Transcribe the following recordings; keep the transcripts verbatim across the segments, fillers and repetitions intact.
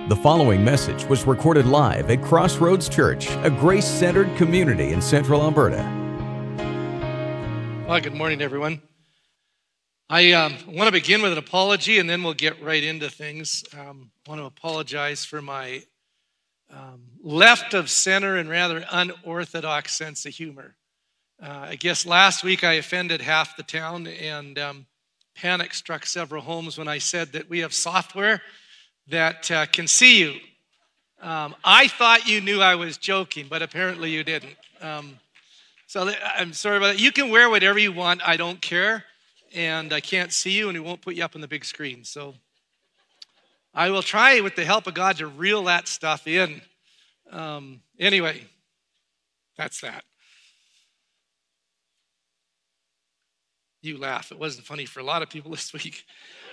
The following message was recorded live at Crossroads Church, a grace-centered community in Central Alberta. Well, good morning, everyone. I um, want to begin with an apology, and then we'll get right into things. Um, I want to apologize for my um, left of center and rather unorthodox sense of humor. Uh, I guess last week I offended half the town, and um, panic struck several homes when I said that we have software that uh, can see you. Um, I thought you knew I was joking, but apparently you didn't. Um, so th- I'm sorry about that. You can wear whatever you want. I don't care. And I can't see you, and we won't put you up on the big screen. So I will try, with the help of God, to reel that stuff in. Um, anyway, that's that. You laugh. It wasn't funny for a lot of people this week.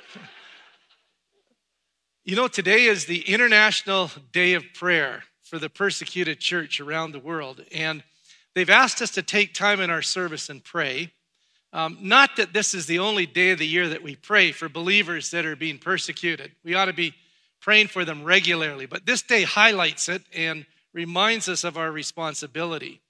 You know, today is the International Day of Prayer for the persecuted church around the world. And they've asked us to take time in our service and pray. Um, not that this is the only day of the year that we pray for believers that are being persecuted. We ought to be praying for them regularly. But this day highlights it and reminds us of our responsibility.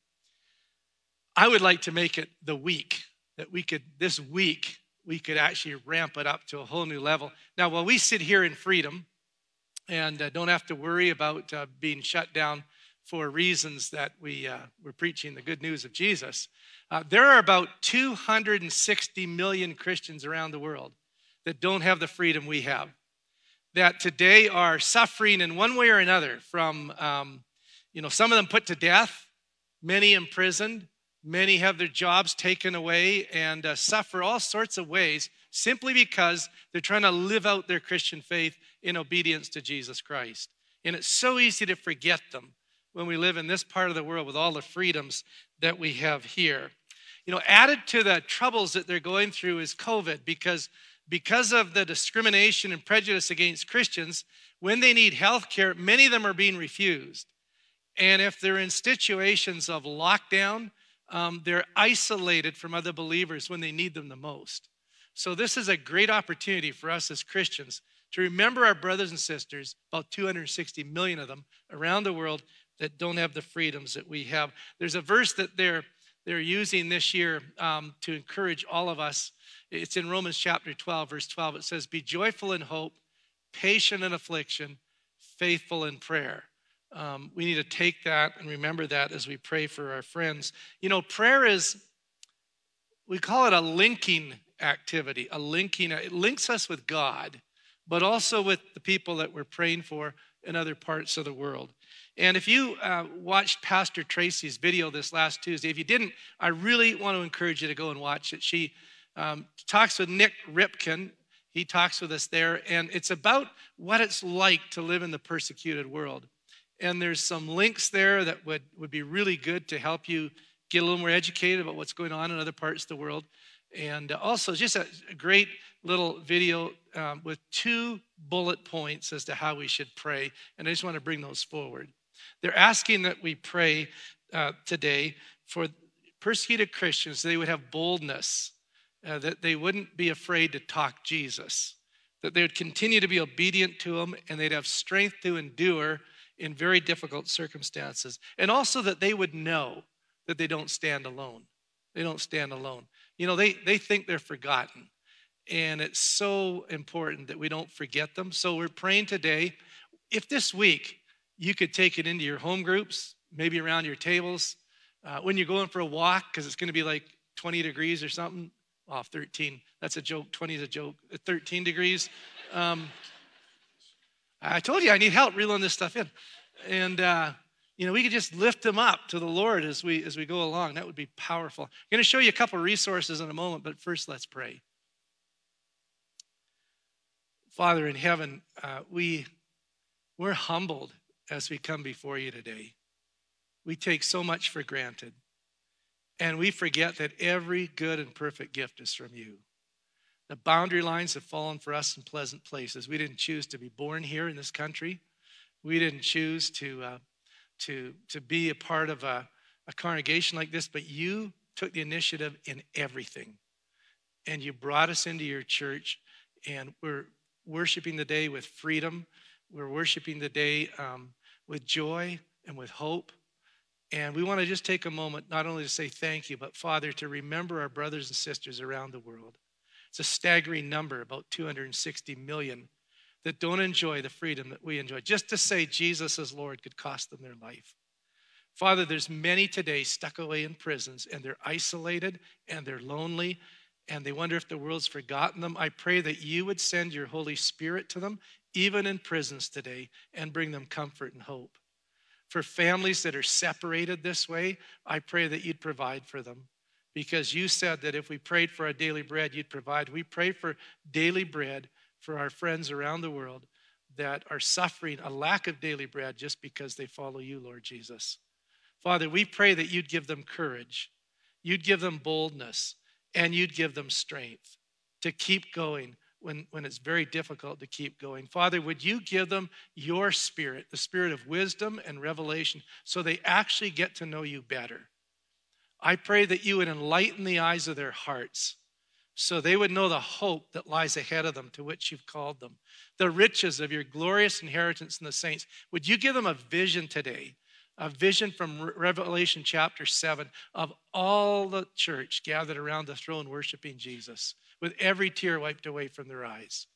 I would like to make it the week that we could, this week, we could actually ramp it up to a whole new level. Now, while we sit here in freedom and uh, don't have to worry about uh, being shut down for reasons that we, uh, we're preaching the good news of Jesus, uh, there are about two hundred sixty million Christians around the world that don't have the freedom we have, that today are suffering in one way or another from, um, you know, some of them put to death, many imprisoned, many have their jobs taken away and uh, suffer all sorts of ways simply because they're trying to live out their Christian faith in obedience to Jesus Christ. And it's so easy to forget them when we live in this part of the world with all the freedoms that we have here. You know, added to the troubles that they're going through is COVID, because because of the discrimination and prejudice against Christians, when they need health care, many of them are being refused. And if they're in situations of lockdown, Um, they're isolated from other believers when they need them the most. So this is a great opportunity for us as Christians to remember our brothers and sisters, about two hundred sixty million of them around the world, that don't have the freedoms that we have. There's a verse that they're they're using this year um, to encourage all of us. It's in Romans chapter twelve, verse twelve. It says, "Be joyful in hope, patient in affliction, faithful in prayer." Um, we need to take that and remember that as we pray for our friends. You know, prayer is, we call it a linking activity, a linking, it links us with God, but also with the people that we're praying for in other parts of the world. And if you uh, watched Pastor Tracy's video this last Tuesday, if you didn't, I really want to encourage you to go and watch it. She um, talks with Nick Ripken. He talks with us there, and it's about what it's like to live in the persecuted world. And there's some links there that would, would be really good to help you get a little more educated about what's going on in other parts of the world. And also just a, a great little video um, with two bullet points as to how we should pray. And I just want to bring those forward. They're asking that we pray uh, today for persecuted Christians, so they would have boldness, uh, that they wouldn't be afraid to talk Jesus, that they would continue to be obedient to him, and they'd have strength to endure in very difficult circumstances. And also that they would know that they don't stand alone. They don't stand alone. You know, they, they think they're forgotten. And it's so important that we don't forget them. So we're praying today, if this week you could take it into your home groups, maybe around your tables, uh, when you're going for a walk, because it's going to be like twenty degrees or something. Oh, thirteen. That's a joke. twenty is a joke. thirteen degrees. Um, I told you I need help reeling this stuff in. And, uh, you know, we could just lift them up to the Lord as we as we go along. That would be powerful. I'm going to show you a couple of resources in a moment, but first let's pray. Father in heaven, uh, we, we're humbled as we come before you today. We take so much for granted. And we forget that every good and perfect gift is from you. The boundary lines have fallen for us in pleasant places. We didn't choose to be born here in this country. We didn't choose to uh, to to be a part of a, a congregation like this, but you took the initiative in everything. And you brought us into your church, and we're worshiping the day with freedom. We're worshiping today um, with joy and with hope. And we want to just take a moment not only to say thank you, but Father, to remember our brothers and sisters around the world. It's a staggering number, about two hundred sixty million, that don't enjoy the freedom that we enjoy. Just to say Jesus is Lord could cost them their life. Father, there's many today stuck away in prisons, and they're isolated, and they're lonely, and they wonder if the world's forgotten them. I pray that you would send your Holy Spirit to them, even in prisons today, and bring them comfort and hope. For families that are separated this way, I pray that you'd provide for them, because you said that if we prayed for our daily bread, you'd provide. We pray for daily bread for our friends around the world that are suffering a lack of daily bread just because they follow you, Lord Jesus. Father, we pray that you'd give them courage, you'd give them boldness, and you'd give them strength to keep going when, when it's very difficult to keep going. Father, would you give them your spirit, the spirit of wisdom and revelation, so they actually get to know you better. I pray that you would enlighten the eyes of their hearts so they would know the hope that lies ahead of them, to which you've called them, the riches of your glorious inheritance in the saints. Would you give them a vision today, a vision from Revelation chapter seven of all the church gathered around the throne worshiping Jesus, with every tear wiped away from their eyes.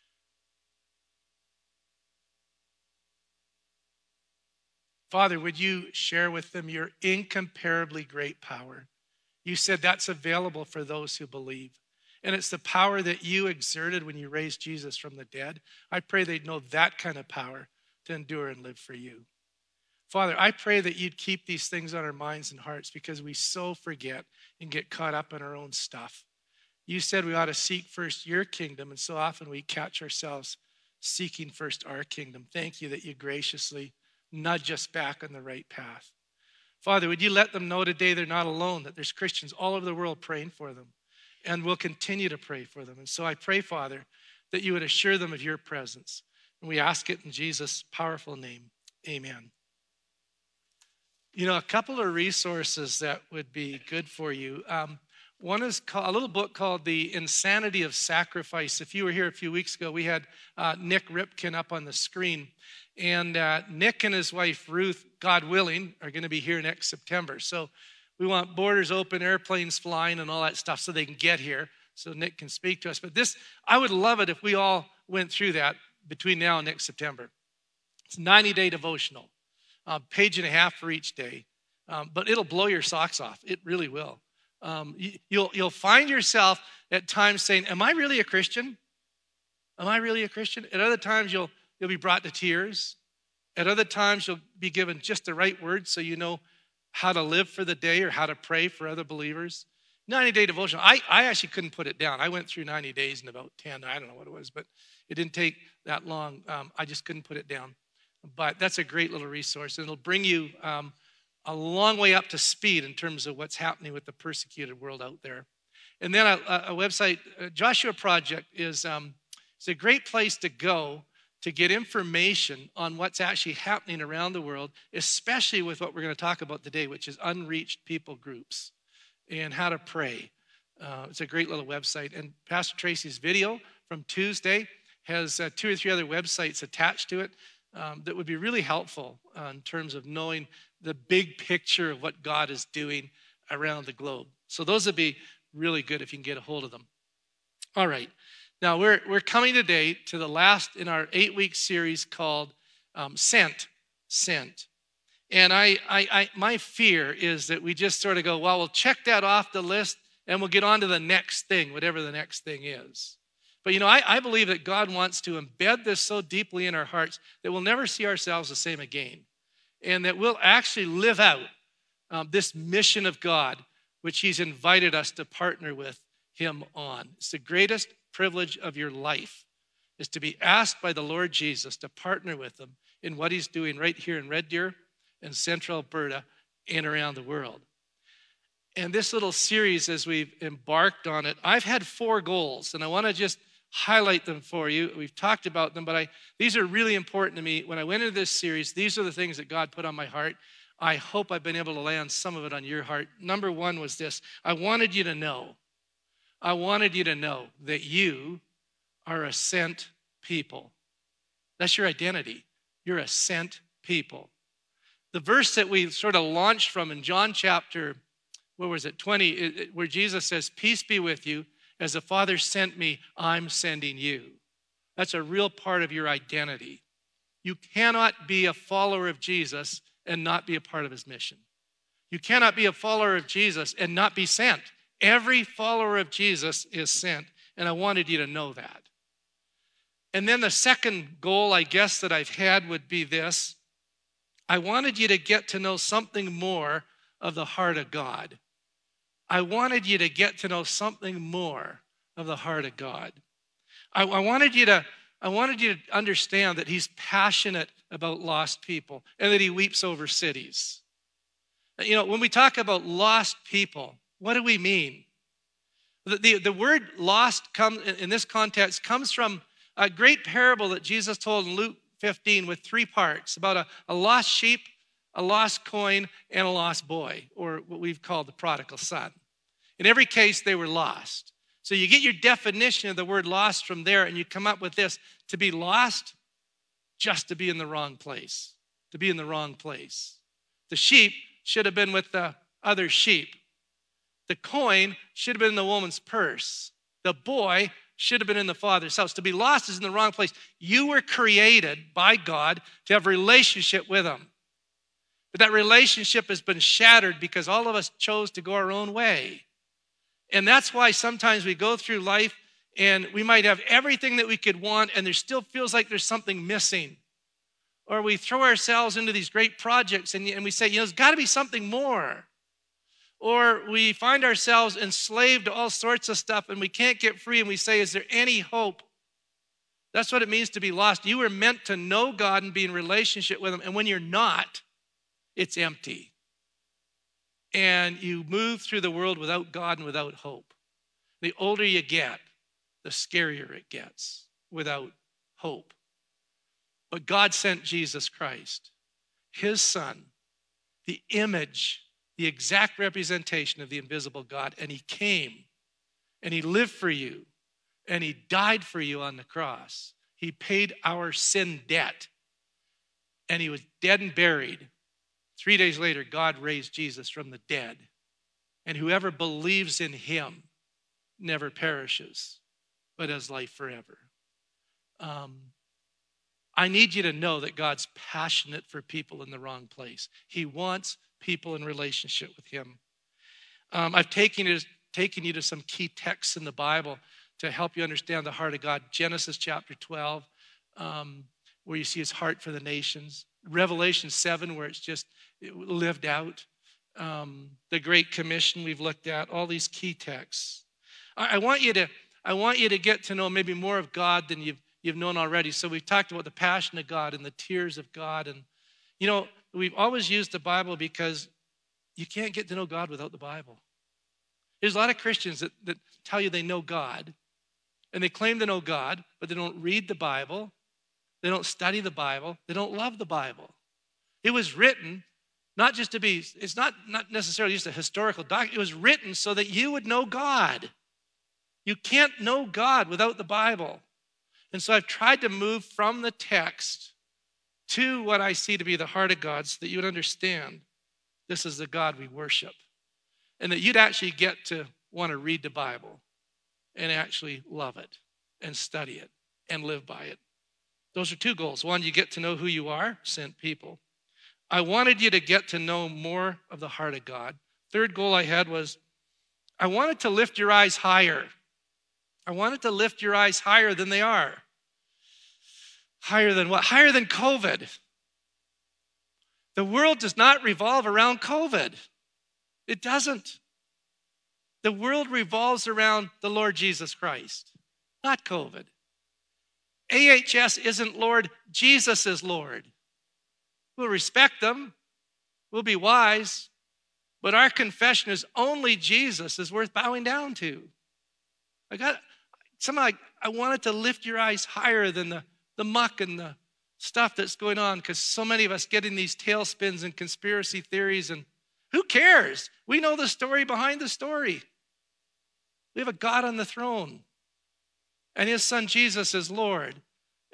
Father, would you share with them your incomparably great power? You said that's available for those who believe. And it's the power that you exerted when you raised Jesus from the dead. I pray they'd know that kind of power to endure and live for you. Father, I pray that you'd keep these things on our minds and hearts, because we so forget and get caught up in our own stuff. You said we ought to seek first your kingdom, and so often we catch ourselves seeking first our kingdom. Thank you that you graciously nudge us back on the right path. Father, would you let them know today they're not alone, that there's Christians all over the world praying for them, and we'll continue to pray for them. And so I pray, Father, that you would assure them of your presence. And we ask it in Jesus' powerful name. Amen. You know, a couple of resources that would be good for you. Um, one is called, a little book called The Insanity of Sacrifice. If you were here a few weeks ago, we had uh, Nick Ripkin up on the screen. And uh, Nick and his wife, Ruth, God willing, are going to be here next September. So we want borders open, airplanes flying, and all that stuff so they can get here, so Nick can speak to us. But this, I would love it if we all went through that between now and next September. It's a ninety-day devotional, a page and a half for each day. Um, but it'll blow your socks off. It really will. Um, you, you'll, you'll find yourself at times saying, am I really a Christian? Am I really a Christian? At other times, you'll, you'll be brought to tears. At other times, you'll be given just the right words so you know how to live for the day or how to pray for other believers. ninety-day devotion. I, I actually couldn't put it down. I went through ninety days in about ten. I don't know what it was, but it didn't take that long. Um, I just couldn't put it down. But that's a great little resource. It'll bring you um, a long way up to speed in terms of what's happening with the persecuted world out there. And then a, a website, uh, Joshua Project, is um, it's a great place to go to get information on what's actually happening around the world, especially with what we're going to talk about today, which is unreached people groups and how to pray. Uh, it's a great little website. And Pastor Tracy's video from Tuesday has uh, two or three other websites attached to it um, that would be really helpful uh, in terms of knowing the big picture of what God is doing around the globe. So those would be really good if you can get a hold of them. All right. Now, we're we're coming today to the last in our eight-week series called um, Sent, Sent. And I, I, I, my fear is that we just sort of go, well, we'll check that off the list and we'll get on to the next thing, whatever the next thing is. But, you know, I, I believe that God wants to embed this so deeply in our hearts that we'll never see ourselves the same again. And that we'll actually live out um, this mission of God, which he's invited us to partner with him on. It's the greatest privilege of your life, is to be asked by the Lord Jesus to partner with him in what he's doing right here in Red Deer and Central Alberta and around the world. And this little series, as we've embarked on it, I've had four goals, and I want to just highlight them for you. We've talked about them, but I these are really important to me. When I went into this series, these are the things that God put on my heart. I hope I've been able to lay on some of it on your heart. Number one was this. I wanted you to know I wanted you to know that you are a sent people. That's your identity. You're a sent people. The verse that we sort of launched from in John chapter, what was it, twenty, it, it, where Jesus says, peace be with you. As the Father sent me, I'm sending you. That's a real part of your identity. You cannot be a follower of Jesus and not be a part of his mission. You cannot be a follower of Jesus and not be sent. Every follower of Jesus is sent, and I wanted you to know that. And then the second goal, I guess, that I've had would be this. I wanted you to get to know something more of the heart of God. I wanted you to get to know something more of the heart of God. I, I wanted you to, I wanted you to understand that he's passionate about lost people and that he weeps over cities. You know, when we talk about lost people, what do we mean? The, the, the word lost come, in this context comes from a great parable that Jesus told in Luke fifteen with three parts about a, a lost sheep, a lost coin, and a lost boy, or what we've called the prodigal son. In every case, they were lost. So you get your definition of the word lost from there, and you come up with this: to be lost, just to be in the wrong place, to be in the wrong place. The sheep should have been with the other sheep. The coin should have been in the woman's purse. The boy should have been in the Father's house. To be lost is in the wrong place. You were created by God to have a relationship with him. But that relationship has been shattered because all of us chose to go our own way. And that's why sometimes we go through life and we might have everything that we could want and there still feels like there's something missing. Or we throw ourselves into these great projects and, and we say, you know, there's got to be something more. Or we find ourselves enslaved to all sorts of stuff and we can't get free and we say, is there any hope? That's what it means to be lost. You were meant to know God and be in relationship with him. And when you're not, it's empty. And you move through the world without God and without hope. The older you get, the scarier it gets without hope. But God sent Jesus Christ, his son, the image, the exact representation of the invisible God. And he came and he lived for you and he died for you on the cross. He paid our sin debt and he was dead and buried. Three days later, God raised Jesus from the dead. And whoever believes in him never perishes, but has life forever. Um, I need you to know that God's passionate for people in the wrong place. He wants people in relationship with him. Um, I've taken you, taken you to some key texts in the Bible to help you understand the heart of God. Genesis chapter twelve, um, where you see his heart for the nations. Revelation seven, where it's just lived out. Um, the Great Commission we've looked at, all these key texts. I, I want you to, I want you to get to know maybe more of God than you've you've known already. So we've talked about the passion of God and the tears of God. And, you know, we've always used the Bible because you can't get to know God without the Bible. There's a lot of Christians that, that tell you they know God, and they claim to know God, but they don't read the Bible. They don't study the Bible. They don't love the Bible. It was written not just to be, it's not, not necessarily just a historical document. It was written so that you would know God. You can't know God without the Bible. And so I've tried to move from the text to what I see to be the heart of God so that you would understand this is the God we worship. And that you'd actually get to want to read the Bible and actually love it and study it and live by it. Those are two goals. One, you get to know who you are, sent people. I wanted you to get to know more of the heart of God. Third goal I had was I wanted to lift your eyes higher. I wanted to lift your eyes higher than they are. Higher than what? Higher than COVID. The world does not revolve around COVID. It doesn't. The world revolves around the Lord Jesus Christ, not COVID. A H S isn't Lord, Jesus is Lord. We'll respect them. We'll be wise. But our confession is only Jesus is worth bowing down to. I got somehow I, I wanted to lift your eyes higher than the, the muck and the stuff that's going on, because so many of us get in these tailspins and conspiracy theories, and who cares? We know the story behind the story. We have a God on the throne, and his son Jesus is Lord.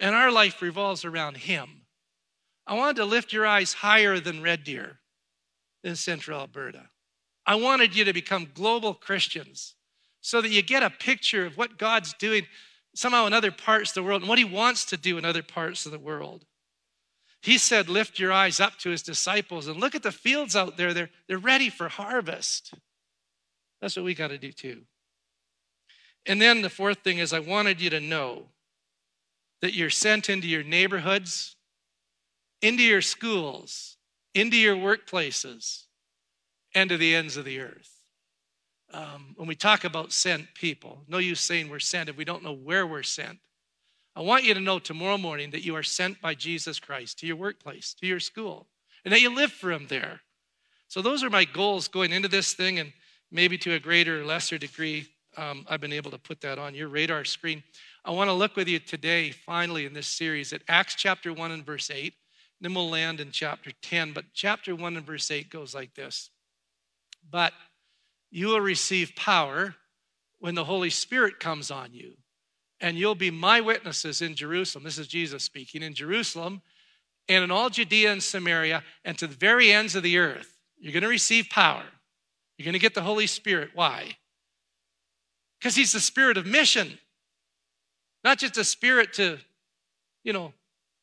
and our life revolves around him. I wanted to lift your eyes higher than Red Deer in central Alberta. I wanted you to become global Christians so that you get a picture of what God's doing somehow in other parts of the world and what he wants to do in other parts of the world. He said, lift your eyes up to his disciples and look at the fields out there. They're, they're ready for harvest. That's what we got to do too. And then the fourth thing is I wanted you to know that you're sent into your neighborhoods, into your schools, into your workplaces, and to the ends of the earth. Um, when we talk about sent people, no use saying we're sent if we don't know where we're sent. I want you to know tomorrow morning that you are sent by Jesus Christ to your workplace, to your school, and that you live for him there. So those are my goals going into this thing, and maybe to a greater or lesser degree, um, I've been able to put that on your radar screen. I want to look with you today, finally, in this series at Acts chapter one and verse eight. Then we'll land in chapter ten. But chapter one and verse eight goes like this. But you will receive power when the Holy Spirit comes on you, and you'll be my witnesses in Jerusalem. This is Jesus speaking. In Jerusalem and in all Judea and Samaria and to the very ends of the earth. You're going to receive power. You're going to get the Holy Spirit. Why? Because he's the spirit of mission. Not just a spirit to, you know,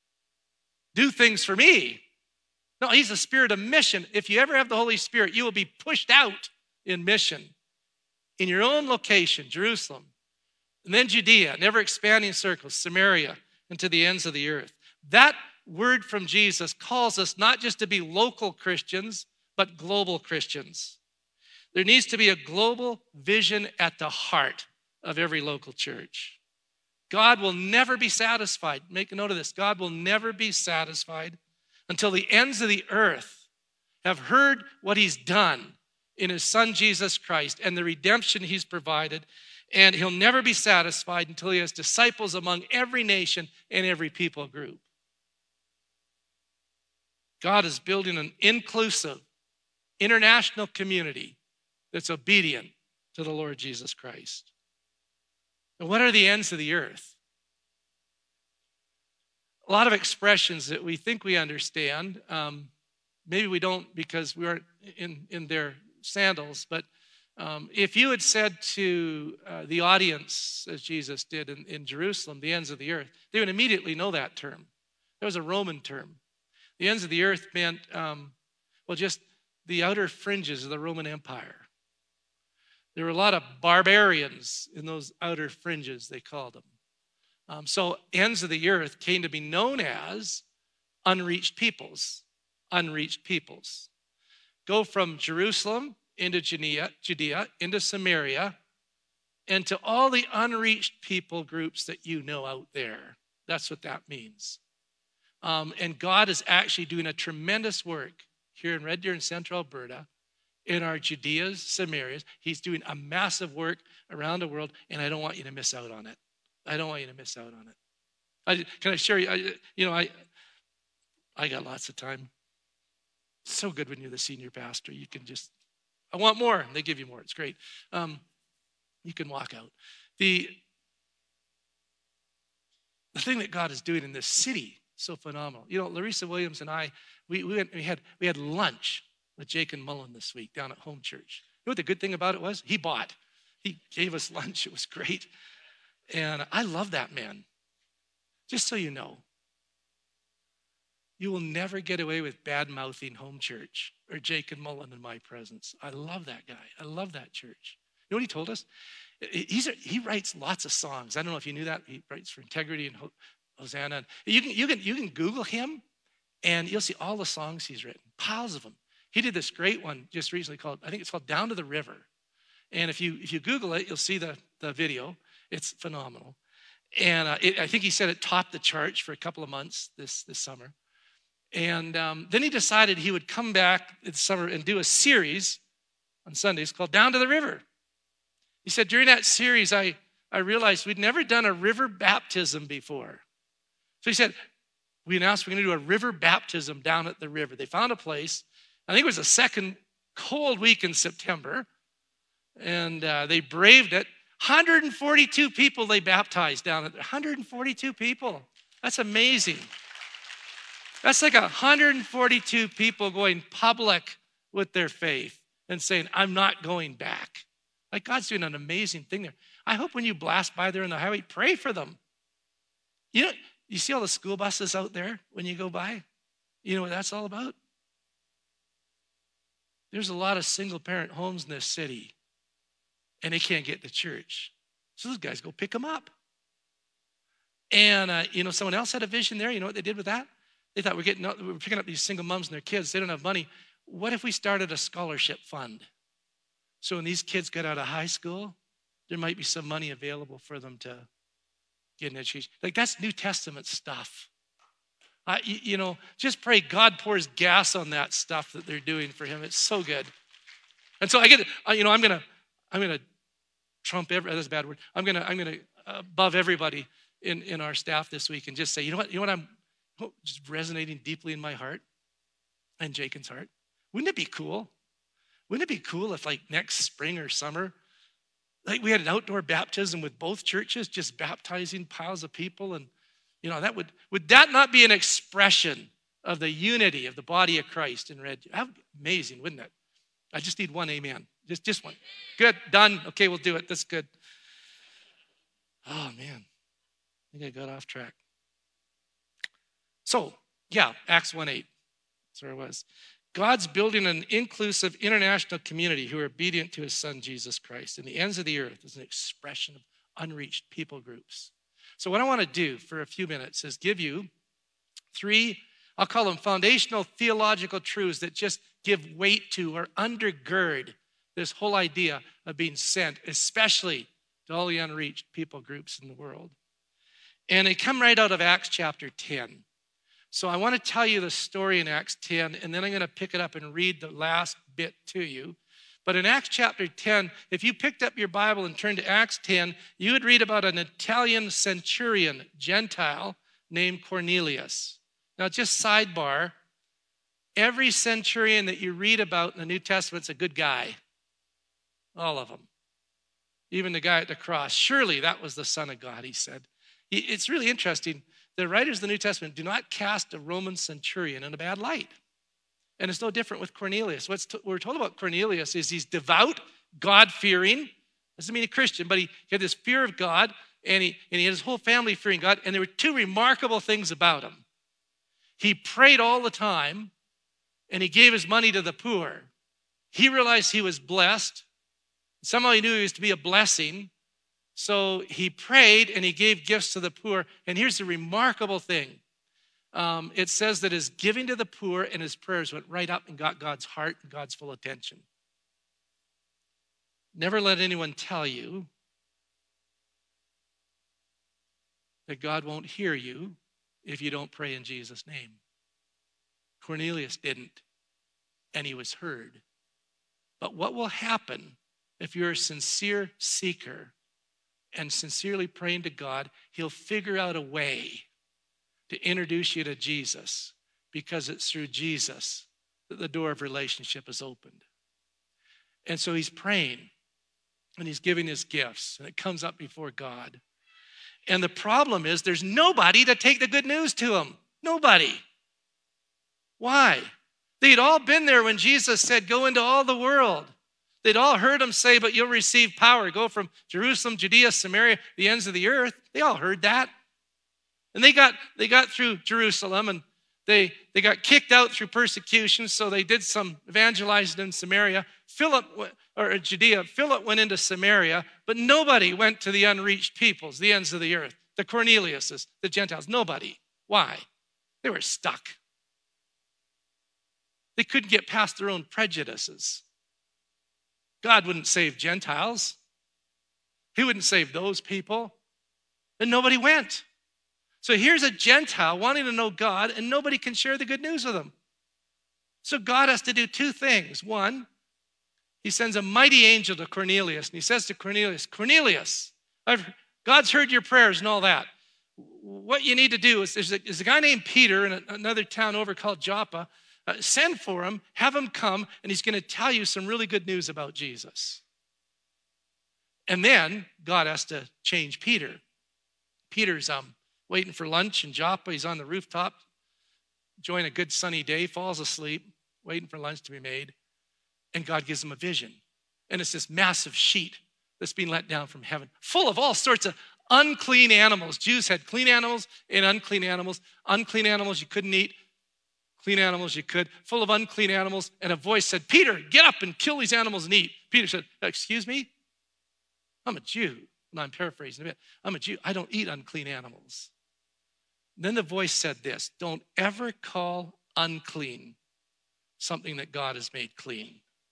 do things for me. No, he's a spirit of mission. If you ever have the Holy Spirit, you will be pushed out in mission in your own location, Jerusalem, and then Judea, never expanding circles, Samaria, and to the ends of the earth. That word from Jesus calls us not just to be local Christians, but global Christians. There needs to be a global vision at the heart of every local church. God will never be satisfied. Make a note of this. God will never be satisfied until the ends of the earth have heard what he's done in his son, Jesus Christ, and the redemption he's provided. And he'll never be satisfied until he has disciples among every nation and every people group. God is building an inclusive, international community that's obedient to the Lord Jesus Christ. And what are the ends of the earth? A lot of expressions that we think we understand. Um, maybe we don't because we aren't in, in their sandals. But um, if you had said to uh, the audience, as Jesus did in, in Jerusalem, the ends of the earth, they would immediately know that term. That was a Roman term. The ends of the earth meant, um, well, just the outer fringes of the Roman Empire. There were a lot of barbarians in those outer fringes, they called them. Um, so ends of the earth came to be known as unreached peoples, unreached peoples. Go from Jerusalem into Judea, Judea, into Samaria, and to all the unreached people groups that you know out there. That's what that means. Um, and God is actually doing a tremendous work here in Red Deer in central Alberta, in our Judeas, Samarias. He's doing a massive work around the world, and I don't want you to miss out on it. I don't want you to miss out on it. I, can I share you? I, you know, I I got lots of time. It's so good when you're the senior pastor. You can just, I want more. They give you more. It's great. Um, you can walk out. The, the thing that God is doing in this city, so phenomenal. You know, Larissa Williams and I, we, we, went, we, had, we had lunch with Jake and Mullen this week down at Home Church. You know what the good thing about it was? He bought. He gave us lunch. It was great. And I love that man. Just so you know, you will never get away with bad-mouthing Home Church or Jake and Mullen in my presence. I love that guy. I love that church. You know what he told us? He's a, he writes lots of songs. I don't know if you knew that. He writes for Integrity and Hosanna. You can, you can, you can Google him, and you'll see all the songs he's written, piles of them. He did this great one just recently called, I think it's called Down to the River. And if you if you Google it, you'll see the, the video. It's phenomenal. And uh, it, I think he said it topped the charts for a couple of months this, this summer. And um, then he decided he would come back this summer and do a series on Sundays called Down to the River. He said, during that series, I, I realized we'd never done a river baptism before. So he said, we announced we're going to do a river baptism down at the river. They found a place. I think it was the second cold week in September. And uh, they braved it. one hundred forty-two people they baptized down at there. one hundred forty-two people. That's amazing. That's like one hundred forty-two people going public with their faith and saying, I'm not going back. Like God's doing an amazing thing there. I hope when you blast by there on the highway, pray for them. You know, you see all the school buses out there when you go by? You know what that's all about? There's a lot of single parent homes in this city and they can't get to church. So those guys go pick them up. And, uh, you know, someone else had a vision there. You know what they did with that? They thought we're getting, we're picking up these single moms and their kids. They don't have money. What if we started a scholarship fund? So when these kids get out of high school, there might be some money available for them to get an education. Like that's New Testament stuff. Uh, you, you know, just pray God pours gas on that stuff that they're doing for him. It's so good. And so I get, uh, you know, I'm gonna, I'm gonna trump every. That's a bad word. I'm gonna, I'm gonna uh, above everybody in in our staff this week and just say, you know what, you know what, I'm just resonating deeply in my heart and Jacon's heart. Wouldn't it be cool? Wouldn't it be cool if like next spring or summer, like we had an outdoor baptism with both churches, just baptizing piles of people, and you know that would would that not be an expression of the unity of the body of Christ in Red? That would be amazing, wouldn't it? I just need one amen. Just just one. Good, done. Okay, we'll do it. That's good. Oh man, I think I got off track. So yeah, Acts one eight. That's where I was. God's building an inclusive international community who are obedient to his son, Jesus Christ. And the ends of the earth is an expression of unreached people groups. So what I want to do for a few minutes is give you three, I'll call them foundational theological truths that just give weight to or undergird this whole idea of being sent, especially to all the unreached people groups in the world. And they come right out of Acts chapter ten. So I want to tell you the story in Acts ten, and then I'm going to pick it up and read the last bit to you. But in Acts chapter ten, if you picked up your Bible and turned to Acts ten, you would read about an Italian centurion, Gentile, named Cornelius. Now, just sidebar, every centurion that you read about in the New Testament is a good guy. All of them. Even the guy at the cross. Surely that was the Son of God, he said. It's really interesting. The writers of the New Testament do not cast a Roman centurion in a bad light. And it's no different with Cornelius. What t- we're told about Cornelius is he's devout, God-fearing. Doesn't mean a Christian, but he, he had this fear of God, and he, and he had his whole family fearing God. And there were two remarkable things about him. He prayed all the time, and he gave his money to the poor. He realized he was blessed. Somehow he knew he was to be a blessing. So he prayed and he gave gifts to the poor. And here's the remarkable thing. Um, it says that his giving to the poor and his prayers went right up and got God's heart and God's full attention. Never let anyone tell you that God won't hear you if you don't pray in Jesus' name. Cornelius didn't, and he was heard. But what will happen if you're a sincere seeker and sincerely praying to God, he'll figure out a way to introduce you to Jesus, because it's through Jesus that the door of relationship is opened. And so he's praying and he's giving his gifts, and it comes up before God. And the problem is there's nobody to take the good news to him. Nobody. Why? They'd all been there when Jesus said, go into all the world. They'd all heard him say, but you'll receive power. Go from Jerusalem, Judea, Samaria, the ends of the earth. They all heard that. And they got they got through Jerusalem, and they, they got kicked out through persecution, so they did some evangelizing in Samaria. Philip, or Judea, Philip went into Samaria, but nobody went to the unreached peoples, the ends of the earth, the Corneliuses, the Gentiles. Nobody. Why? They were stuck. They couldn't get past their own prejudices. God wouldn't save Gentiles. He wouldn't save those people. And nobody went. So here's a Gentile wanting to know God, and nobody can share the good news with him. So God has to do two things. One, he sends a mighty angel to Cornelius, and he says to Cornelius, Cornelius, I've, God's heard your prayers and all that. What you need to do is, there's a, there's a guy named Peter in a, another town over called Joppa. Uh, send for him, have him come, and he's going to tell you some really good news about Jesus. And then God has to change Peter. Peter's um, waiting for lunch in Joppa. He's on the rooftop, enjoying a good sunny day, falls asleep, waiting for lunch to be made. And God gives him a vision. And it's this massive sheet that's being let down from heaven, full of all sorts of unclean animals. Jews had clean animals and unclean animals. Unclean animals you couldn't eat. Clean animals you could. Full of unclean animals. And a voice said, Peter, get up and kill these animals and eat. Peter said, excuse me? I'm a Jew. No, I'm paraphrasing a bit. I'm a Jew. I don't eat unclean animals. Then the voice said this, don't ever call unclean something that God has made clean.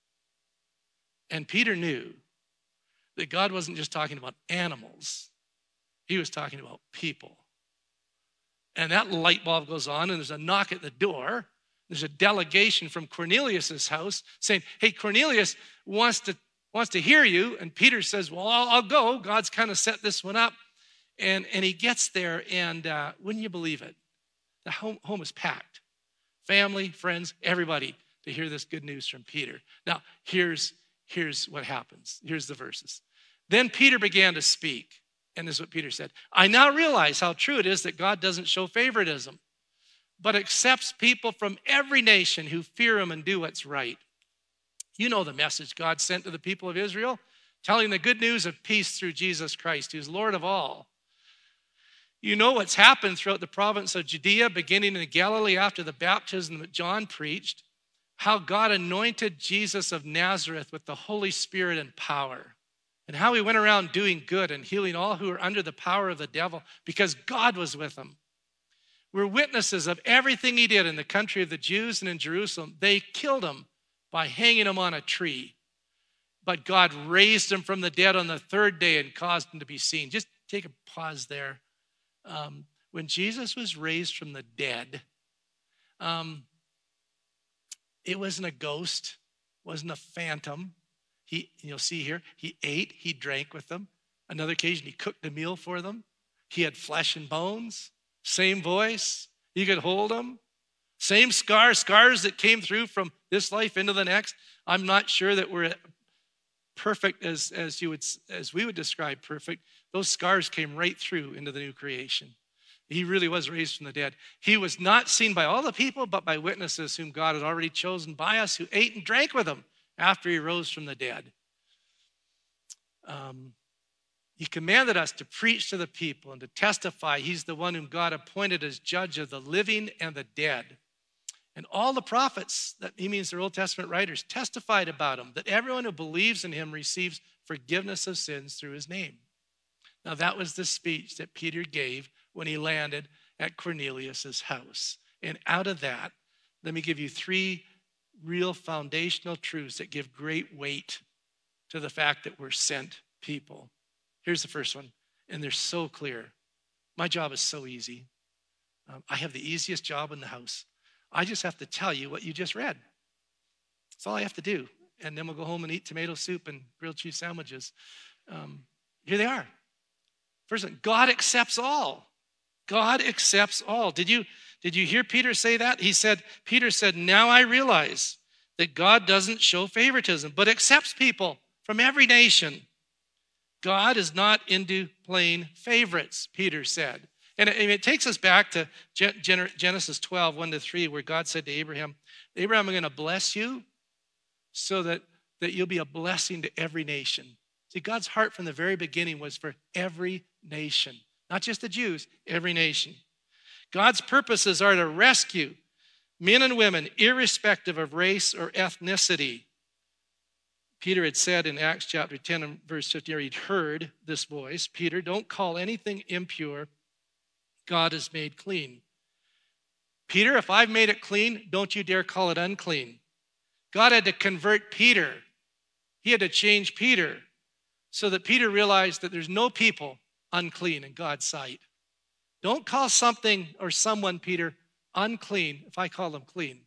And Peter knew that God wasn't just talking about animals. He was talking about people. And that light bulb goes on, and there's a knock at the door. There's a delegation from Cornelius' house saying, hey, Cornelius wants to, wants to hear you. And Peter says, well, I'll, I'll go. God's kind of set this one up. And, and he gets there, and uh, wouldn't you believe it? The home, home is packed. Family, friends, everybody to hear this good news from Peter. Now, here's, here's what happens. Here's the verses. Then Peter began to speak. And this is what Peter said. I now realize how true it is that God doesn't show favoritism, but accepts people from every nation who fear him and do what's right. You know the message God sent to the people of Israel, telling the good news of peace through Jesus Christ, who's Lord of all. You know what's happened throughout the province of Judea, beginning in Galilee after the baptism that John preached, how God anointed Jesus of Nazareth with the Holy Spirit and power. And how he went around doing good and healing all who were under the power of the devil because God was with him. We're witnesses of everything he did in the country of the Jews and in Jerusalem. They killed him by hanging him on a tree. But God raised him from the dead on the third day and caused him to be seen. Just take a pause there. Um, when Jesus was raised from the dead, um, it wasn't a ghost, wasn't a phantom. He, you'll see here, he ate, he drank with them. Another occasion, he cooked a meal for them. He had flesh and bones, same voice. You could hold him. Same scars, scars that came through from this life into the next. I'm not sure that we're perfect as, as, you would, as we would describe perfect. Those scars came right through into the new creation. He really was raised from the dead. He was not seen by all the people, but by witnesses whom God had already chosen by us, who ate and drank with him after he rose from the dead. Um, he commanded us to preach to the people and to testify he's the one whom God appointed as judge of the living and the dead. And all the prophets, that he means the Old Testament writers, testified about him, that everyone who believes in him receives forgiveness of sins through his name. Now that was the speech that Peter gave when he landed at Cornelius' house. And out of that, let me give you three real foundational truths that give great weight to the fact that we're sent people. Here's the first one, and they're so clear. My job is so easy. Um, I have the easiest job in the house. I just have to tell you what you just read. That's all I have to do. And then we'll go home and eat tomato soup and grilled cheese sandwiches. Um, here they are. First one, God accepts all. God accepts all. Did you Did you hear Peter say that? He said, Peter said, now I realize that God doesn't show favoritism, but accepts people from every nation. God is not into playing favorites, Peter said. And it, it takes us back to Genesis twelve, one to three, where God said to Abraham, Abraham, I'm going to bless you so that, that you'll be a blessing to every nation. See, God's heart from the very beginning was for every nation, not just the Jews, every nation. God's purposes are to rescue men and women, irrespective of race or ethnicity. Peter had said in Acts chapter ten and verse fifteen, he'd heard this voice, Peter, don't call anything impure God has made clean. Peter, if I've made it clean, don't you dare call it unclean. God had to convert Peter. He had to change Peter so that Peter realized that there's no people unclean in God's sight. Don't call something or someone, Peter, unclean if I call them clean.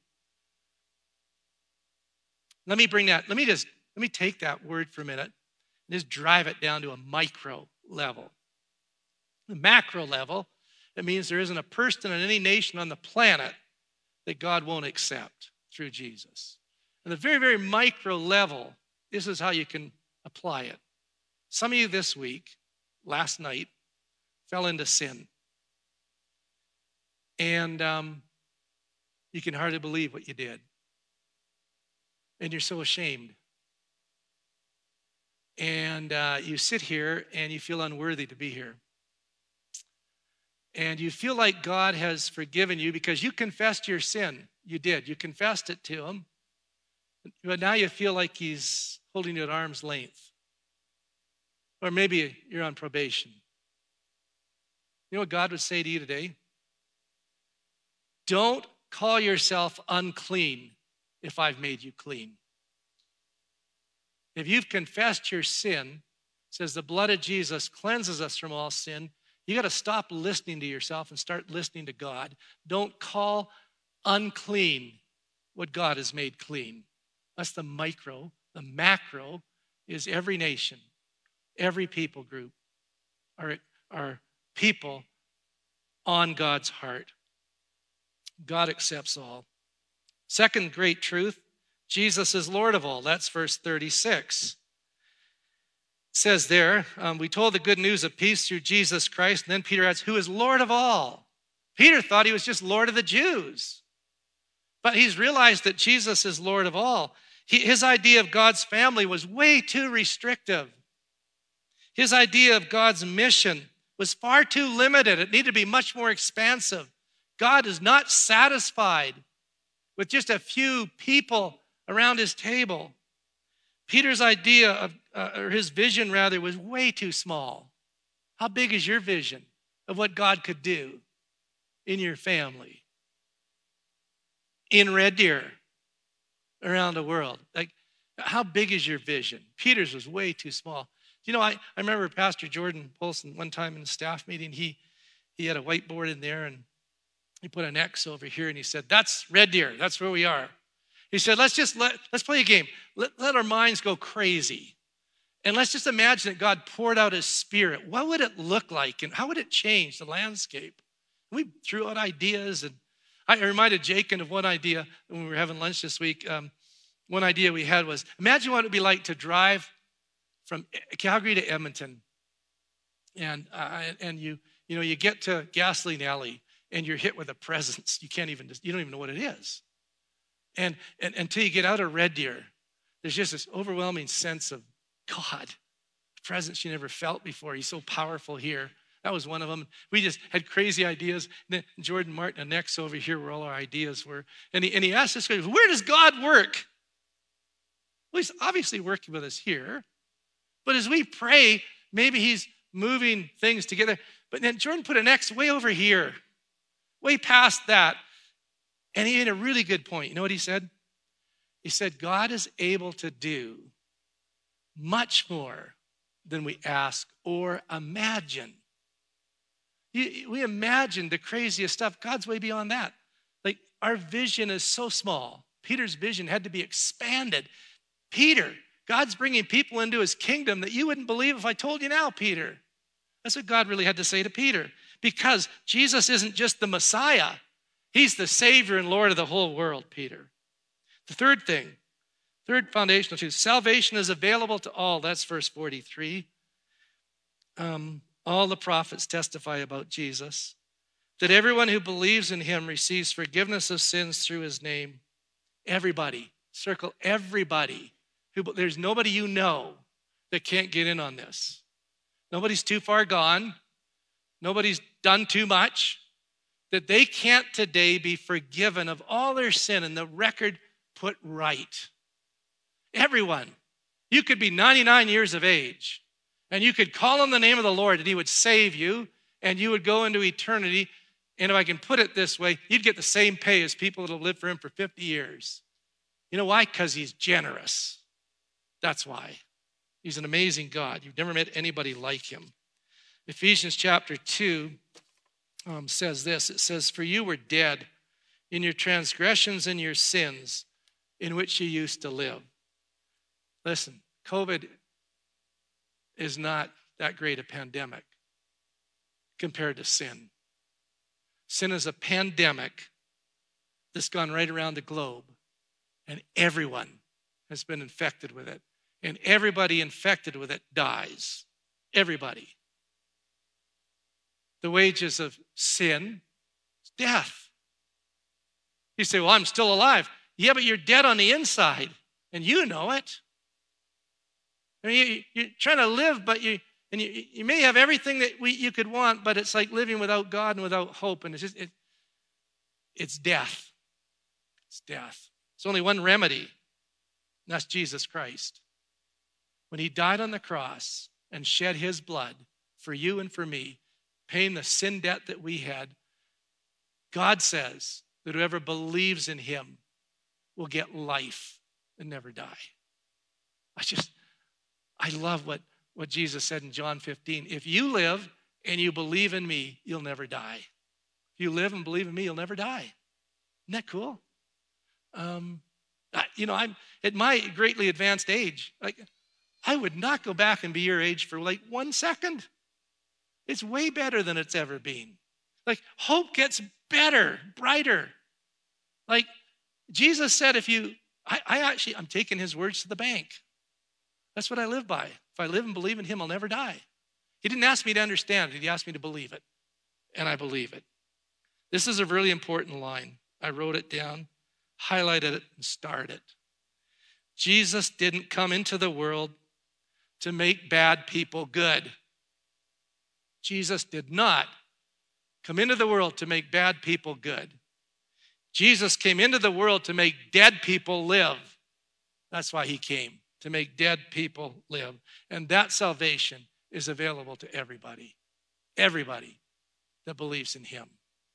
Let me bring that, let me just, let me take that word for a minute and just drive it down to a micro level. The macro level, it means there isn't a person in any nation on the planet that God won't accept through Jesus. On the very, very micro level, this is how you can apply it. Some of you this week, last night, fell into sin. and um, you can hardly believe what you did. And you're so ashamed. And uh, you sit here and you feel unworthy to be here. And you feel like God has forgiven you because you confessed your sin. You did. You confessed it to him. But now you feel like he's holding you at arm's length. Or maybe you're on probation. You know what God would say to you today? Don't call yourself unclean if I've made you clean. If you've confessed your sin, says the blood of Jesus cleanses us from all sin, you got to stop listening to yourself and start listening to God. Don't call unclean what God has made clean. That's the micro. The macro is every nation, every people group are, are people on God's heart. God accepts all. Second great truth, Jesus is Lord of all. That's verse thirty-six. It says there, um, we told the good news of peace through Jesus Christ. And then Peter adds, who is Lord of all. Peter thought he was just Lord of the Jews. But he's realized that Jesus is Lord of all. He, his idea of God's family was way too restrictive. His idea of God's mission was far too limited. It needed to be much more expansive. God is not satisfied with just a few people around his table. Peter's idea of, uh, or his vision rather, was way too small. How big is your vision of what God could do in your family, in Red Deer, around the world? Like, how big is your vision? Peter's was way too small. You know, I, I remember Pastor Jordan Polson one time in the staff meeting, he, he had a whiteboard in there and he put an X over here and he said, that's Red Deer, that's where we are. He said, let's just let, let's play a game. Let, let our minds go crazy. And let's just imagine that God poured out his spirit. What would it look like? And how would it change the landscape? And we threw out ideas. And I reminded Jacob of one idea when we were having lunch this week. Um, one idea we had was, imagine what it would be like to drive from Calgary to Edmonton. And, uh, and you, you know, you get to Gasoline Alley and you're hit with a presence. You can't even, you don't even know what it is. And, and until you get out of Red Deer, there's just this overwhelming sense of God, a presence you never felt before. He's so powerful here. That was one of them. We just had crazy ideas. And then Jordan Martin and next over here where all our ideas were. And he, and he asked us, where does God work? Well, he's obviously working with us here. But as we pray, maybe he's moving things together. But then Jordan put an X way over here, way past that. And he made a really good point. You know what he said? He said, God is able to do much more than we ask or imagine. We imagine the craziest stuff. God's way beyond that. Like, our vision is so small. Peter's vision had to be expanded. Peter, God's bringing people into his kingdom that you wouldn't believe if I told you now, Peter. That's what God really had to say to Peter. Because Jesus isn't just the Messiah. He's the Savior and Lord of the whole world, Peter. The third thing, third foundational truth, salvation is available to all. That's verse forty-three. Um, all the prophets testify about Jesus, that everyone who believes in him receives forgiveness of sins through his name. Everybody, circle everybody. Who, there's nobody you know that can't get in on this. Nobody's too far gone. Nobody's done too much. That they can't today be forgiven of all their sin and the record put right. Everyone. You could be ninety-nine years of age and you could call on the name of the Lord and he would save you and you would go into eternity. And if I can put it this way, you'd get the same pay as people that have lived for him for fifty years. You know why? Because he's generous. That's why. He's an amazing God. You've never met anybody like him. Ephesians chapter two um, says this. It says, for you were dead in your transgressions and your sins in which you used to live. Listen, COVID is not that great a pandemic compared to sin. Sin is a pandemic that's gone right around the globe, and everyone has been infected with it. And everybody infected with it dies. Everybody. The wages of sin is Death. You say, well, I'm still alive. Yeah, but you're dead on the inside, and you know it. I mean, you, you're trying to live, but you and you, you may have everything that we, you could want, but it's like living without God and without hope, and it's just it, it's death. It's death. There's only one remedy, and that's Jesus Christ. When he died on the cross and shed his blood for you and for me, paying the sin debt that we had, God says that whoever believes in him will get life and never die. I just, I love what, what Jesus said in John fifteen. If you live and you believe in me, you'll never die. If you live and believe in me, you'll never die. Isn't that cool? Um, I, you know, I'm at my greatly advanced age, like I would not go back and be your age for like one second. It's way better than it's ever been. Like hope gets better, brighter. Like Jesus said, if you, I, I actually, I'm taking his words to the bank. That's what I live by. If I live and believe in him, I'll never die. He didn't ask me to understand it. He asked me to believe it. And I believe it. This is a really important line. I wrote it down, highlighted it, and starred it. Jesus didn't come into the world to make bad people good. Jesus did not come into the world to make bad people good. Jesus came into the world to make dead people live. That's why he came, to make dead people live. And that salvation is available to everybody, everybody that believes in him.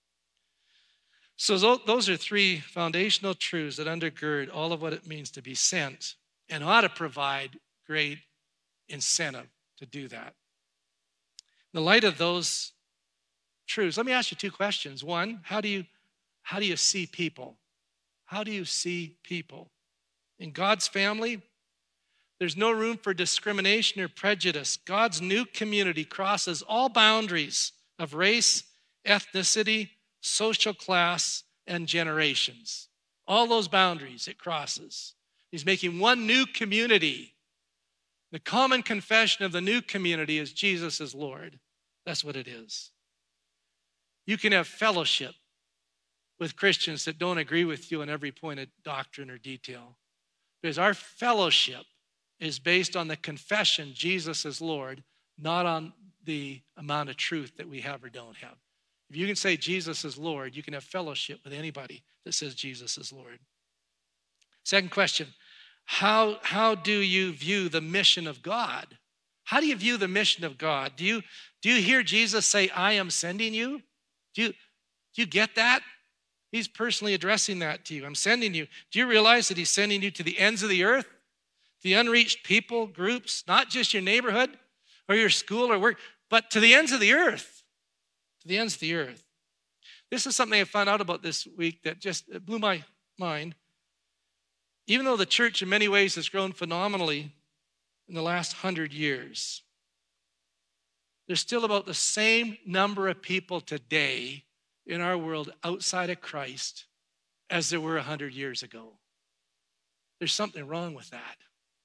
So those are three foundational truths that undergird all of what it means to be sent and ought to provide great incentive to do that. In the light of those truths, let me ask you two questions. One, how do you how do you see people? How do you see people? In God's family, there's no room for discrimination or prejudice. God's new community crosses all boundaries of race, ethnicity, social class, and generations. All those boundaries it crosses. He's making one new community. The common confession of the new community is Jesus is Lord. That's what it is. You can have fellowship with Christians that don't agree with you on every point of doctrine or detail. Because our fellowship is based on the confession Jesus is Lord, not on the amount of truth that we have or don't have. If you can say Jesus is Lord, you can have fellowship with anybody that says Jesus is Lord. Second question, how, how do you view the mission of God? How do you view the mission of God? Do you, do you hear Jesus say, I am sending you? Do you, do you get that? He's personally addressing that to you. I'm sending you. Do you realize that he's sending you to the ends of the earth? The unreached people, groups, not just your neighborhood or your school or work, but to the ends of the earth. To the ends of the earth. This is something I found out about this week that just blew my mind. Even though the church in many ways has grown phenomenally in the last hundred years, there's still about the same number of people today in our world outside of Christ as there were a hundred years ago. There's something wrong with that.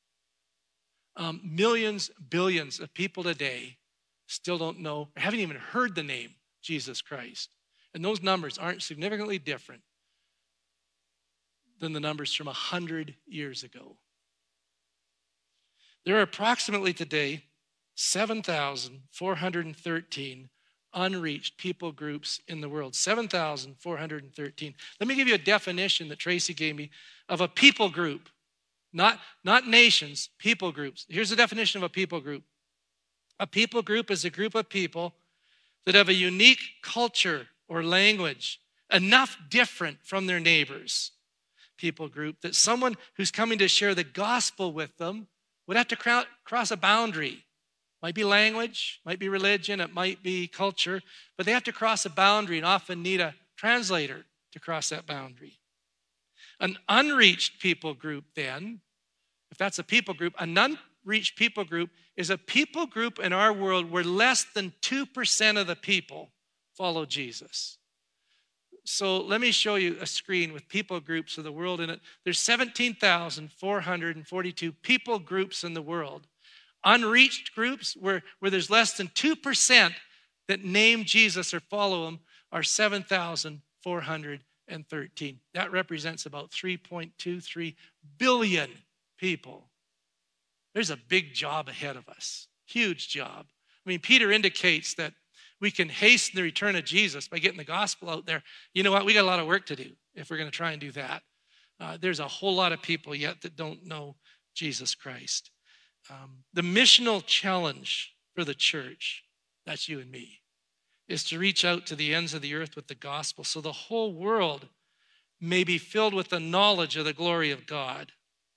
Um, millions, billions of people today still don't know, or haven't even heard the name Jesus Christ. And those numbers aren't significantly different than the numbers from a hundred years ago. There are approximately today seven thousand four hundred thirteen unreached people groups in the world. seven thousand four hundred thirteen. Let me give you a definition that Tracy gave me of a people group. Not, not nations, people groups. Here's the definition of a people group. A people group is a group of people that have a unique culture or language, enough different from their neighbors. People group that someone who's coming to share the gospel with them would have to cross a boundary. Might be language, might be religion, it might be culture, but they have to cross a boundary and often need a translator to cross that boundary. An unreached people group then, if that's a people group, an unreached people group is a people group in our world where less than two percent of the people follow Jesus. So let me show you a screen with people groups of the world in it. There's seventeen thousand four hundred forty-two people groups in the world. Unreached groups where, where there's less than two percent that name Jesus or follow him are seven thousand four hundred thirteen. That represents about three point two three billion people. There's a big job ahead of us, huge job. I mean, Peter indicates that we can hasten the return of Jesus by getting the gospel out there. You know what? We got a lot of work to do if we're going to try and do that. Uh, there's a whole lot of people yet that don't know Jesus Christ. Um, the missional challenge for the church, that's you and me, is to reach out to the ends of the earth with the gospel so the whole world may be filled with the knowledge of the glory of God.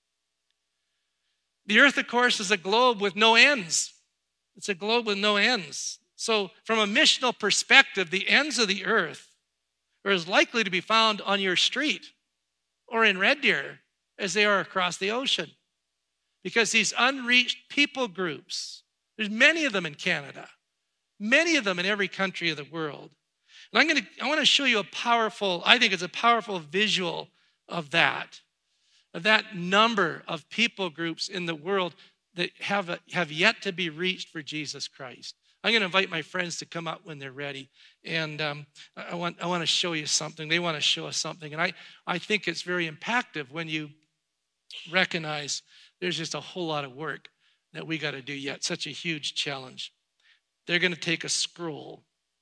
The earth, of course, is a globe with no ends. It's a globe with no ends. So from a missional perspective, the ends of the earth are as likely to be found on your street or in Red Deer as they are across the ocean. Because these unreached people groups, there's many of them in Canada, many of them in every country of the world. And I'm going to, I want to show you a powerful, I think it's a powerful visual of that, of that number of people groups in the world that have, have yet to be reached for Jesus Christ. I'm going to invite my friends to come up when they're ready. And um, I want, I want to show you something. They want to show us something. And I, I think it's very impactful when you recognize there's just a whole lot of work that we got to do yet. Such a huge challenge. They're going to take a scroll.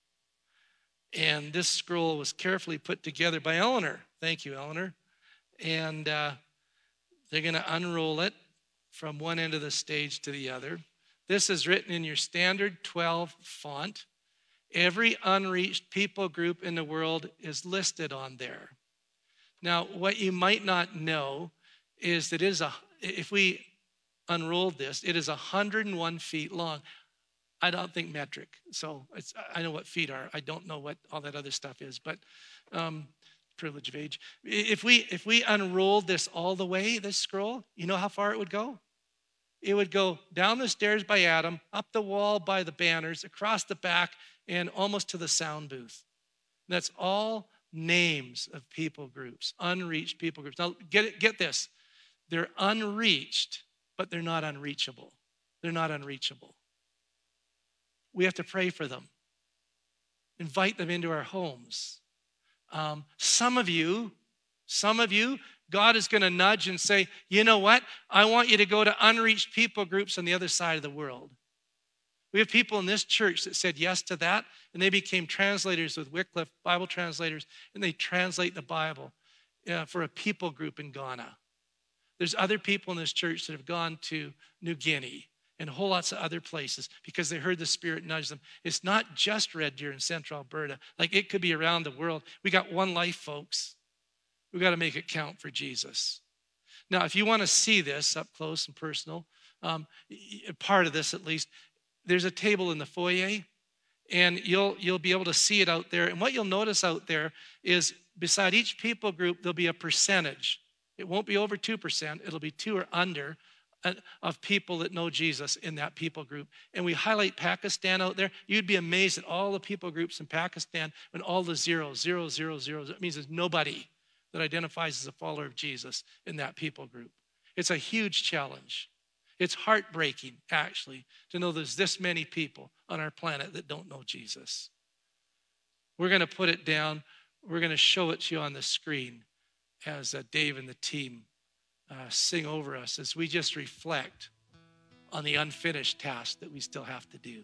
And this scroll was carefully put together by Eleanor. Thank you, Eleanor. And uh, they're going to unroll it from one end of the stage to the other. This is written in your standard twelve font. Every unreached people group in the world is listed on there. Now, what you might not know is that it is a, if we unrolled this, it is one hundred one feet long. I don't think metric, so it's, I know what feet are. I don't know what all that other stuff is, but um, privilege of age. If we if we unrolled this all the way, this scroll, you know how far it would go? It would go down the stairs by Adam, up the wall by the banners, across the back, and almost to the sound booth. That's all names of people groups, unreached people groups. Now, get it, get this. They're unreached, but they're not unreachable. They're not unreachable. We have to pray for them. Invite them into our homes. Um, some of you, some of you, God is going to nudge and say, you know what? I want you to go to unreached people groups on the other side of the world. We have people in this church that said yes to that, and they became translators with Wycliffe, Bible translators, and they translate the Bible uh, for a people group in Ghana. There's other people in this church that have gone to New Guinea and whole lots of other places because they heard the Spirit nudge them. It's not just Red Deer in central Alberta. Like, it could be around the world. We got one life, folks. We got to make it count for Jesus. Now, if you want to see this up close and personal, um, part of this at least, there's a table in the foyer, and you'll you'll be able to see it out there. And what you'll notice out there is beside each people group, there'll be a percentage. It won't be over two percent. It'll be two or under of people that know Jesus in that people group. And we highlight Pakistan out there. You'd be amazed at all the people groups in Pakistan when all the zeros, zeros, zeros, zeros. It means there's nobody that identifies as a follower of Jesus in that people group. It's a huge challenge. It's heartbreaking, actually, to know there's this many people on our planet that don't know Jesus. We're going to put it down. We're going to show it to you on the screen as uh, Dave and the team uh, sing over us as we just reflect on the unfinished task that we still have to do.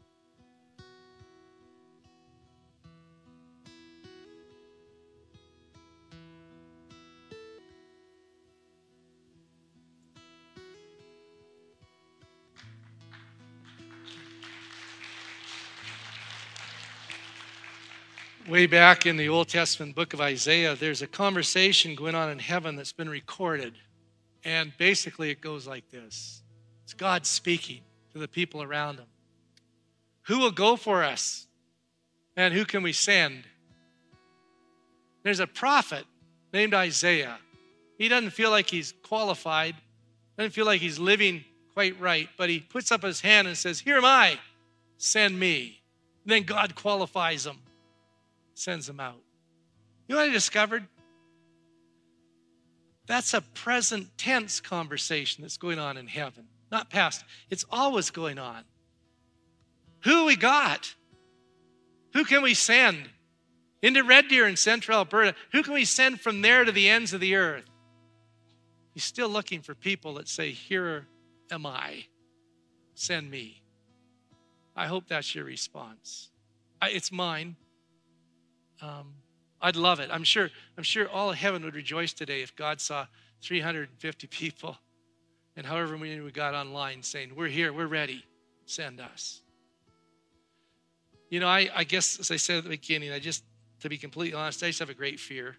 Way back in the Old Testament book of Isaiah, there's a conversation going on in heaven that's been recorded. And basically it goes like this. It's God speaking to the people around him. Who will go for us? And who can we send? There's a prophet named Isaiah. He doesn't feel like he's qualified, doesn't feel like he's living quite right, but he puts up his hand and says, here am I, send me. And then God qualifies him. Sends them out. You know what I discovered? That's a present tense conversation that's going on in heaven, not past. It's always going on. Who we got? Who can we send? Into Red Deer in central Alberta. Who can we send from there to the ends of the earth? He's still looking for people that say, here am I. Send me. I hope that's your response. I, it's mine. Um, I'd love it. I'm sure, I'm sure all of heaven would rejoice today if God saw three hundred fifty people and however many we got online saying, we're here, we're ready, send us. You know, I, I guess, as I said at the beginning, I just, to be completely honest, I just have a great fear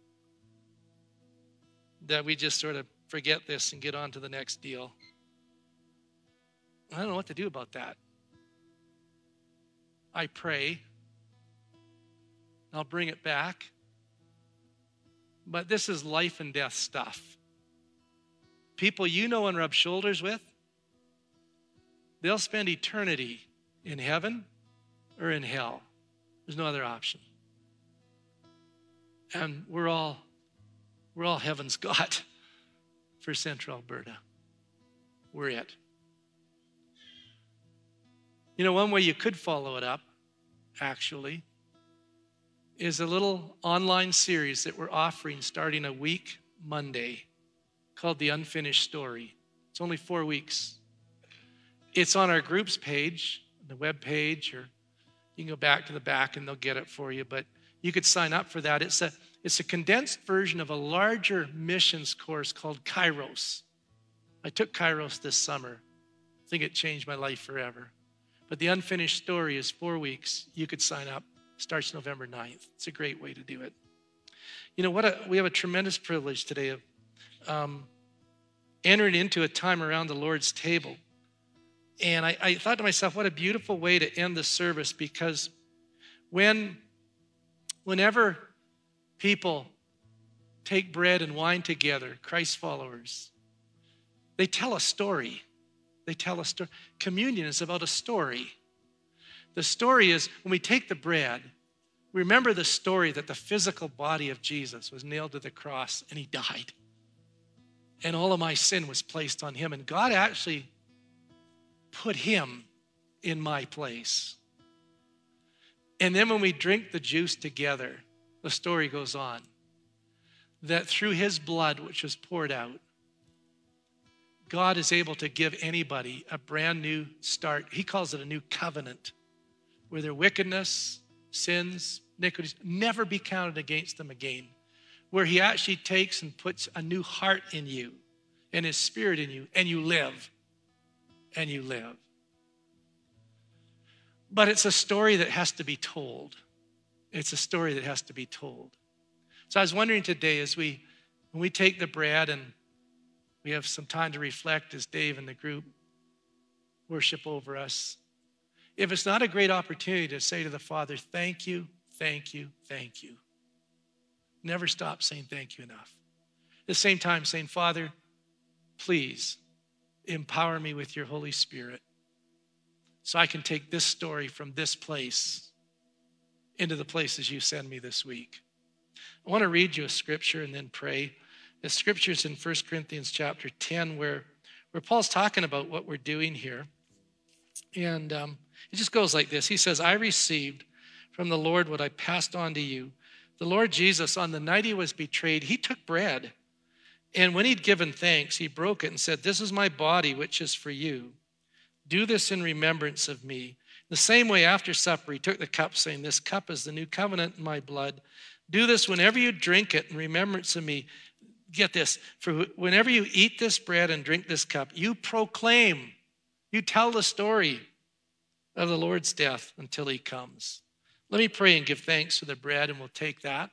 that we just sort of forget this and get on to the next deal. I don't know what to do about that. I pray. I'll bring it back. But this is life and death stuff. People you know and rub shoulders with, they'll spend eternity in heaven or in hell. There's no other option. And we're all, we're all heaven's God for Central Alberta. We're it. You know, one way you could follow it up, actually, is a little online series that we're offering starting a week Monday called The Unfinished Story. It's only four weeks. It's on our groups page, the web page, or you can go back to the back and they'll get it for you, but you could sign up for that. It's a, it's a condensed version of a larger missions course called Kairos. I took Kairos this summer. I think it changed my life forever. But The Unfinished Story is four weeks. You could sign up. Starts November ninth. It's a great way to do it. You know, what a, we have a tremendous privilege today of um, entering into a time around the Lord's table. And I, I thought to myself, what a beautiful way to end the service, because when, whenever people take bread and wine together, Christ followers, they tell a story. They tell a story. Communion is about a story. The story is when we take the bread, remember the story that the physical body of Jesus was nailed to the cross and he died. And all of my sin was placed on him. And God actually put him in my place. And then when we drink the juice together, the story goes on that through his blood, which was poured out, God is able to give anybody a brand new start. He calls it a new covenant, where their wickedness, sins, iniquities never be counted against them again. Where he actually takes and puts a new heart in you and his spirit in you, and you live, and you live. But it's a story that has to be told. It's a story that has to be told. So I was wondering today, as we, when we take the bread and we have some time to reflect as Dave and the group worship over us, if it's not a great opportunity to say to the Father, thank you, thank you, thank you. Never stop saying thank you enough. At the same time saying, Father, please empower me with your Holy Spirit so I can take this story from this place into the places you send me this week. I want to read you a scripture and then pray. The scripture's in First Corinthians chapter ten, where, where Paul's talking about what we're doing here. And um, it just goes like this. He says, I received from the Lord what I passed on to you. The Lord Jesus, on the night he was betrayed, he took bread. And when he'd given thanks, he broke it and said, this is my body, which is for you. Do this in remembrance of me. The same way after supper, he took the cup, saying, this cup is the new covenant in my blood. Do this whenever you drink it in remembrance of me. Get this, for whenever you eat this bread and drink this cup, you proclaim, you tell the story of the Lord's death until he comes. Let me pray and give thanks for the bread, and we'll take that.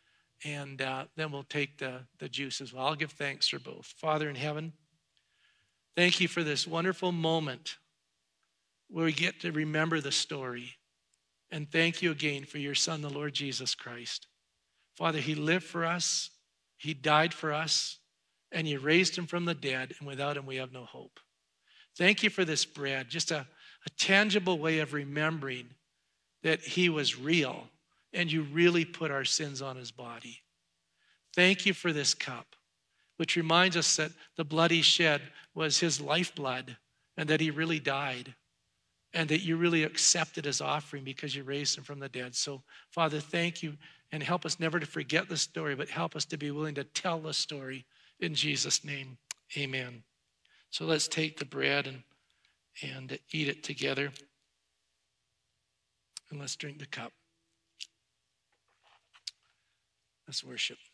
And uh, then we'll take the, the juice as well. I'll give thanks for both. Father in heaven, thank you for this wonderful moment where we get to remember the story. And thank you again for your Son, the Lord Jesus Christ. Father, he lived for us, he died for us, and you raised him from the dead, and without him we have no hope. Thank you for this bread, just a, a tangible way of remembering that he was real, and you really put our sins on his body. Thank you for this cup, which reminds us that the blood he shed was his lifeblood, and that he really died. and that you really accept it as offering because you raised him from the dead. So, Father, thank you, and help us never to forget the story, but help us to be willing to tell the story in Jesus' name. Amen. So let's take the bread and, and eat it together, and let's drink the cup. Let's worship.